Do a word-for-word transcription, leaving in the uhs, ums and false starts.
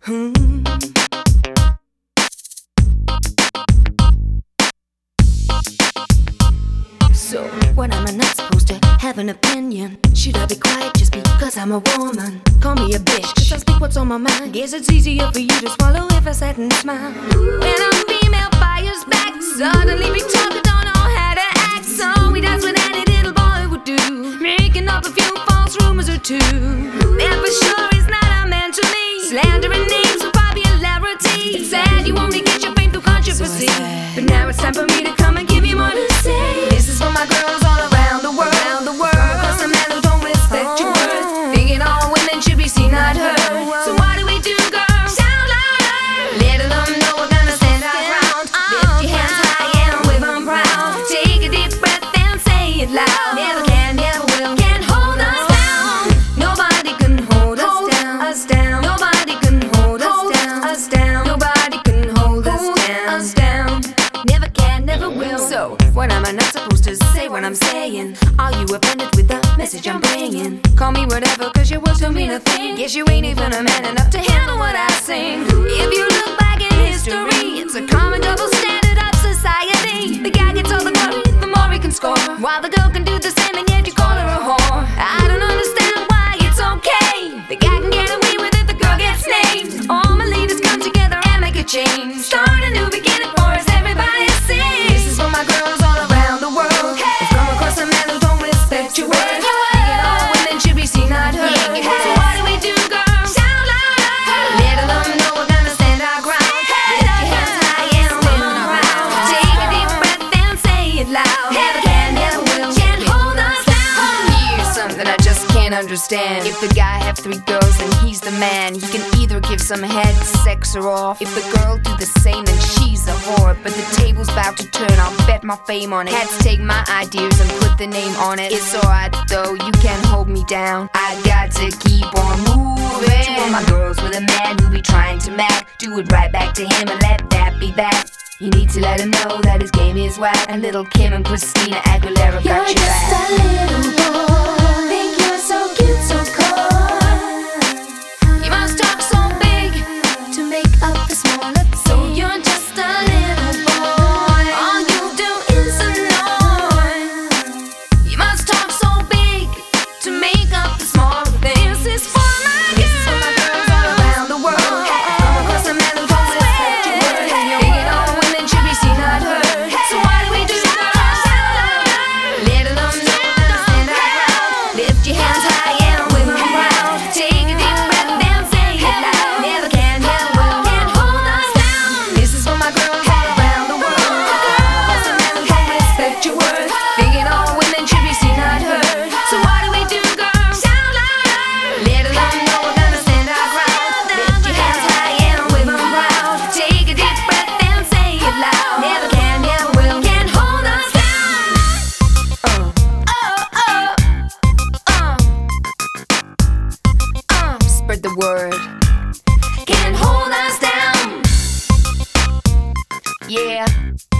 Hmm. So, what am I not supposed to have an opinion? Should I be quiet just because I'm a woman? Call me a bitch, cause I speak what's on my mind. Guess it's easier for you to swallow if I sat and smile. When a female fires back, suddenly we talk, don't know how to act. So we dance with any little boy would do, making up a few false rumors or two. And for sure it's not a man to me, slandering names for popularity. It's sad you only get your fame through controversy, but now it's time for me to come and give you more to say. This is for my girls all around the world, around the world. Cause a man who don't respect your worth, thinking all women should be seen, not heard. So what do we do, girls? Sound louder, letting them know we're gonna stand our ground. Lift your hands high and wave them proud. Take a deep breath and say it loud. Never can, never will, can't hold us down. Nobody can hold us down, us down. Nobody can hold us down, us down. Nobody can hold us down, us down. Never can, never will. So, what am I not supposed to say when I'm saying? Are you offended with the message I'm bringing? Call me whatever, cause your words don't mean a thing. Guess you ain't even a man enough to handle what I sing. If you look back in history, it's a common double standard of society. The guy gets all the glory, the more he can score, while the girl can do the same and yet you call her a whore. I don't understand why it's okay. The guy can get away with it, the girl gets named. All my leaders come together and make a change. Start a new beginning for us, everybody sing. This is for my girls all around the world. Hey. Come across a man who don't respect your worth, thinking all women should be seen, not heard. Hey. So what do we do, girls? Sound louder, letting them know we're gonna stand our ground. Hey. Lift your hands high and wave them proud. Take a deep breath and say it loud. Never can, never will, can't hold us down. Here's something I just can't understand. If the guy have three girls and he's the man, he can either give some head, sex, or off. If the girl do the same, then she's a whore. But the table's about to turn, I'll bet my fame on it. Had to take my ideas and put the name on it. It's alright though, you can't hold me down. I got to keep on moving. To all my girls with a man who be trying to mac, do it right back to him and let that be that. You need to let him know that his game is whack, and little Kim and Christina Aguilera got You're your just back. a little boy, think you're so cute, so coy. You must talk so big To make up the smaller things. so you're just a little boy. All you do is annoy. You must talk so big to make up the small things. This is for my girls, this is for my girls all around the world. Come across a man who don't respect your worth, thinking all women should be seen, not heard. So what do we do, girls? Sound louder, letting them know we're gonna stand our ground. Lift your hands high and wave them proud. Take a deep breath and say it loud. Never can, never will, can't hold us down. This is for my girls all around the world. Across a man who don't respect your worth, thinking all women should be seen, not heard. So what do we do, girls? Sound louder, letting them know we're gonna stand our ground. Lift your hands high and wave them proud. Take a deep breath and say it loud. Never can, never will, can't hold us down. Uh, oh, oh, uh, uh, spread the word. Can't hold us down. Yeah.